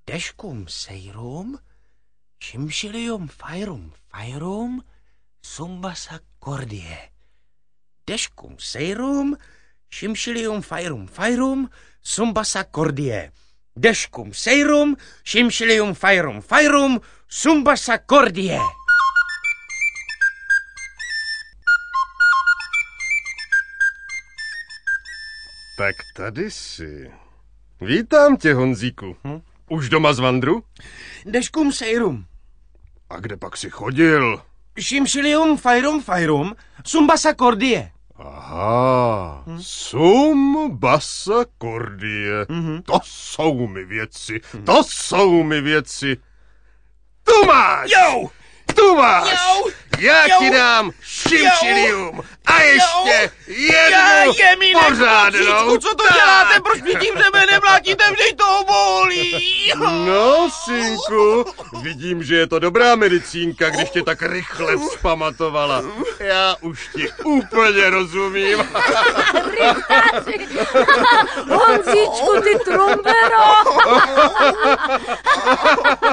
Deškum sejrum, šimšilium fajrum, sumbasa kordie. Deškum sejrum, šimšilium fajrum, sumbasa kordie. Deškum sejrum, šimšilium fajrum, sumbasa kordie. Tak tady jsi. Vítám tě, Honzíku. Už doma z vandru? Deškum sejrum. A kde pak jsi chodil? Šimšilium fajrum, sumbasa kordie. Aha, sumbasa kordie. To jsou mi věci. Tu máš! Jo! Tu máš! Jo! Já ti dám šimšilium a ještě jednu pořádnou. Co to děláte? Proč mě tím řemenem mlátíte? Vždyť to bolí. No, synku, vidím, že je to dobrá medicínka, když tě tak rychle vzpamatovala. Já už ti úplně rozumím. Rychtáci! Honzíčku, ty trumbero!